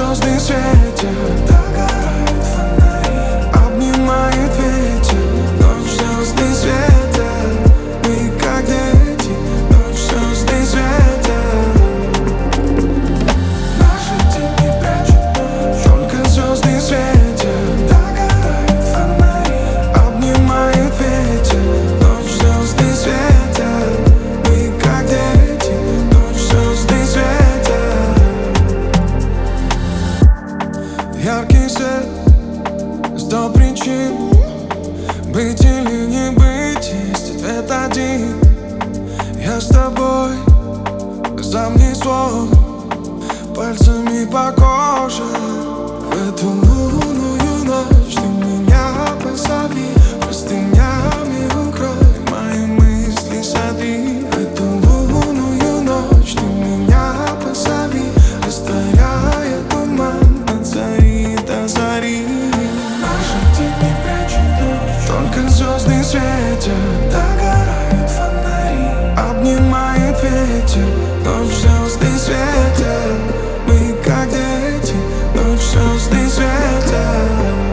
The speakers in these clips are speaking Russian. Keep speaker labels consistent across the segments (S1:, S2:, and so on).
S1: звезды светят, догорают фонари, обнимает ветер. Ночь, звезды светят, мы как дети. Ночь, звезды светят. Наши тени прячут, только звезды светят, догорают фонари, обнимает ветер. Ночь, звезды светят, мы как дети. Ночь, звезды светят. Яркий свет, 100 причин быть или не быть, есть ответ один. Я с тобой, замни слов, пальцами по коже. В эту лунную ночь ты меня позови, простынями укрой, мои мысли сотри. В эту лунную ночь ты меня позови, растворяя туман от зари до зари. Наши тени прячут ночь, только звезды светят, догорают фонари, обнимает ветер. Ночь, звезды светят, мы как дети. Ночь, звезды светят.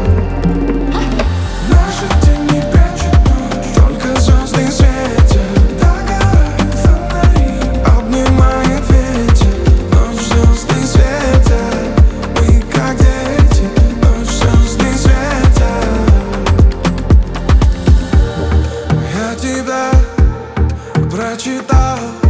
S1: Наши тени прячут ночь, только звезды светят, догорают фонари, обнимает ветер. Ночь, звезды светят, мы как дети. Ночь, звезды светят. Я тебя прочитал.